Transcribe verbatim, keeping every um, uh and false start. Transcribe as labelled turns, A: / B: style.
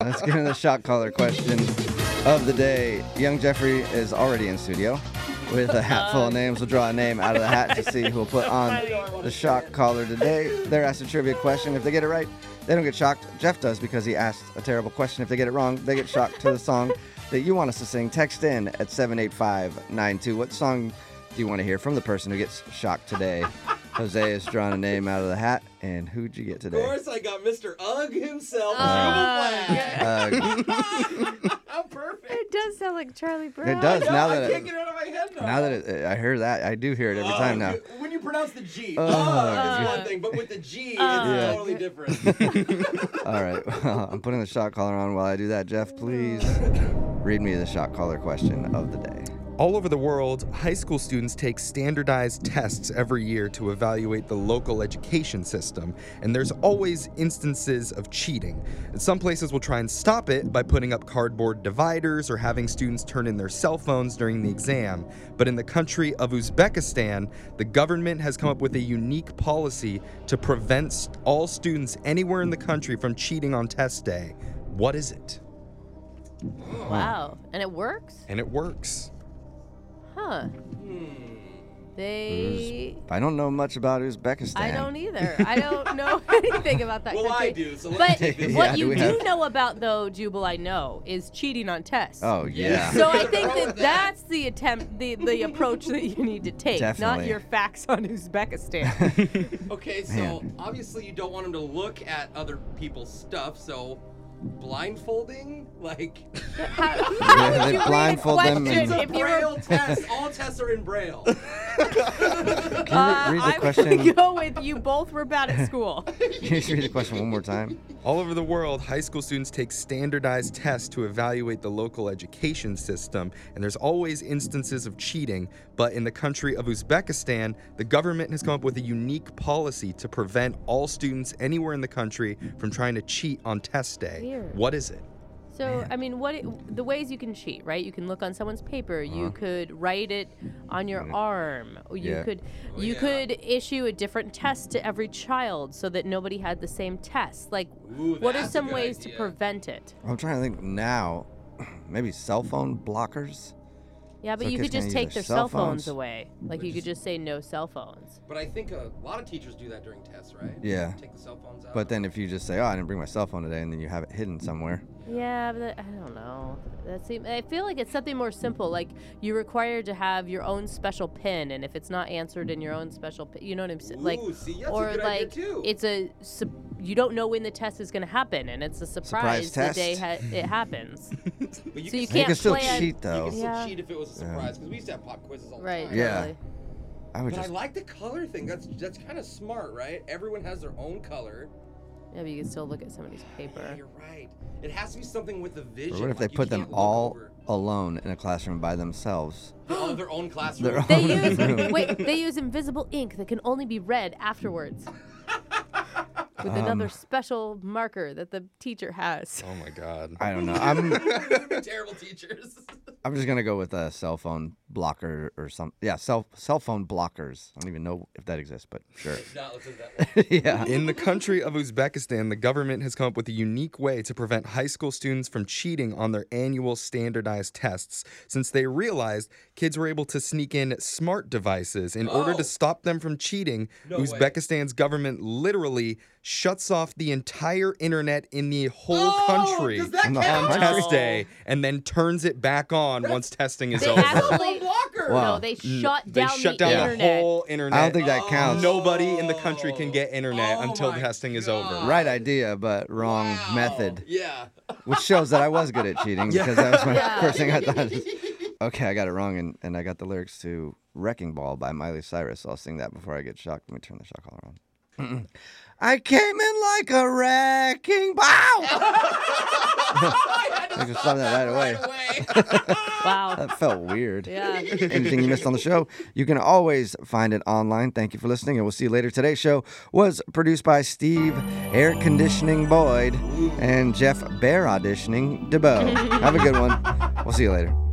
A: Let's get into the shot caller question of the day. Young Jeffrey is already in studio with a hat full of names. We'll draw a name out of the hat to see who will put on the shot caller today. They're asked a trivia question. If they get it right, they don't get shocked. Jeff does because he asked a terrible question. If they get it wrong, they get shocked to the song that you want us to sing. Text in at seven eight five nine two. What song do you want to hear from the person who gets shocked today? Jose has drawn a name out of the hat, and who'd you get today?
B: Of course, I got Mister Ugg himself,
A: Uh,
B: Jubal Flag. How perfect.
C: It does sound like Charlie Brown.
A: It does.
B: I know,
A: now
B: I
A: that
B: can't
A: it,
B: get it out of my head now.
A: now that it, I hear that, I do hear it every time now.
B: When you pronounce the G,
A: Ugg.
B: Ugg is one thing, but with the G, it's
C: Ugg.
B: totally different.
A: All right, well, I'm putting the shot caller on while I do that. Jeff, please read me the shot caller question of the day.
D: All over the world, high school students take standardized tests every year to evaluate the local education system, and there's always instances of cheating. And some places will try and stop it by putting up cardboard dividers or having students turn in their cell phones during the exam. But in the country of Uzbekistan, the government has come up with a unique policy to prevent st- all students anywhere in the country from cheating on test day. What is it?
C: Wow. And it works?
D: And it works.
C: Huh. They...
A: I don't know much about Uzbekistan.
C: I don't either. I don't know anything about that
B: Well,
C: country.
B: I do, so let's
C: But
B: take this.
C: what
A: Yeah, do
C: you
A: we
C: do
A: have-
C: know about, though, Jubal, I know, is cheating on tests.
A: Oh, yeah.
C: So I think
B: Wrong
C: that
B: with that?
C: that's the attempt, the, the approach that you need to take, not
A: Definitely.
C: your facts on Uzbekistan.
B: Okay, so
A: Man.
B: obviously you don't want him to look at other people's stuff, so blindfolding, like
C: How,
A: Yeah,
C: how would
A: they
C: you read a
A: blindfold them
C: question
B: it's a
C: if you were
B: braille test. All tests are in braille.
A: Can you re- read the
C: Uh, I'm
A: question?
C: gonna go with you both were bad at school.
A: Can you just read the question one more time?
D: All over the world, high school students take standardized tests to evaluate the local education system, and there's always instances of cheating. But in the country of Uzbekistan, the government has come up with a unique policy to prevent all students anywhere in the country from trying to cheat on test day.
C: Weird.
D: What is it?
C: So, I mean, what it, the ways you can cheat, right? You can look on someone's paper. You
A: Uh-huh.
C: could write it on your arm. Or you
A: Yeah.
C: could
B: Oh,
C: you
B: yeah.
C: could issue a different test to every child so that nobody had the same test. Like,
B: Ooh,
C: what are
B: that's a
C: some
B: good
C: ways to
B: idea.
C: prevent it?
A: I'm trying to think now. Maybe cell phone blockers?
C: Yeah, but
A: So
C: you
A: kids
C: could
A: can't
C: just
A: use
C: take
A: their
C: their
A: cell
C: cell phones
A: phones?
C: away. Like,
B: But
C: you could
B: just-
C: just say no cell phones.
B: But I think a lot of teachers do that during tests, right?
A: Yeah.
B: Take the cell phones out.
A: But then if you just say, oh, I didn't bring my cell phone today, and then you have it hidden somewhere.
C: Yeah, but that, I don't know. That seem, I feel like it's something more simple. Like, you're required to have your own special pin, and if it's not answered in your own special pin, you know what I'm saying? Like,
B: Ooh, see, that's a
C: or
B: good idea,
C: like
B: too.
C: it's a sup- you don't know when the test is going to happen, and it's a surprise,
A: Surprise
C: the day
A: test.
C: ha- it happens.
B: But you
C: so you
B: can
A: You
C: can't
A: can still
C: plan.
A: cheat,
B: You
A: though.
B: can still
C: Yeah.
B: cheat if it was a surprise, because we used to have pop quizzes all the
C: Right.
B: time.
A: Yeah.
C: Totally.
A: I would
B: But I
A: just.
B: like the color thing. That's that's kind of smart, right? Everyone has their own color.
C: Yeah, but you can still look at somebody's
B: Yeah,
C: paper.
B: you're right. It has to be something with a vision.
A: Or what if they
B: like you
A: put them
B: can't look
A: all
B: over.
A: alone in a classroom by themselves?
B: all of their own
A: Their
B: classroom?
C: They
A: own
C: use
A: room.
C: wait. They use invisible ink that can only be read afterwards. With another
A: Um,
C: special marker that the teacher has.
D: Oh my God.
A: I don't know. I'm.
B: Terrible teachers.
A: I'm just gonna go with a cell phone blocker or some. Yeah, cell cell phone blockers. I don't even know if that exists, but sure.
B: Not listen to that one.
A: Yeah.
D: In the country of Uzbekistan, the government has come up with a unique way to prevent high school students from cheating on their annual standardized tests, since they realized kids were able to sneak in smart devices. In order
B: Oh.
D: to stop them from cheating,
B: No way.
D: Uzbekistan's government literally shuts off the entire internet in the whole
B: Oh,
D: country
B: does that
A: On the
B: count?
D: on
A: country?
D: test day, and then turns it back on once testing is
C: They
D: over.
C: actually
B: blocker.
A: Wow.
C: no, they
D: N-
C: shut
D: they
C: down
D: shut
C: the
D: down
C: internet.
D: the whole internet.
A: I don't think that counts.
D: Nobody in the country can get internet
B: Oh
D: until
B: my
D: testing is
B: God.
D: over.
A: Right idea, but wrong
B: Wow.
A: method.
B: Yeah.
A: Which shows that I was good at cheating
D: Yeah.
A: because that was my
C: Yeah.
A: first thing I thought. Okay, I got it wrong, and, and I got the lyrics to Wrecking Ball by Miley Cyrus. So I'll sing that before I get shocked. Let me turn the shock collar on. I came in like a wrecking ball. I just saw that right away.
C: Wow.
A: That felt weird.
C: Yeah.
A: Anything you missed on the show, you can always find it online. Thank you for listening, and we'll see you later. Today's show was produced by Steve Air Conditioning Boyd and Jeff Bear Auditioning DeBow. Have a good one. We'll see you later.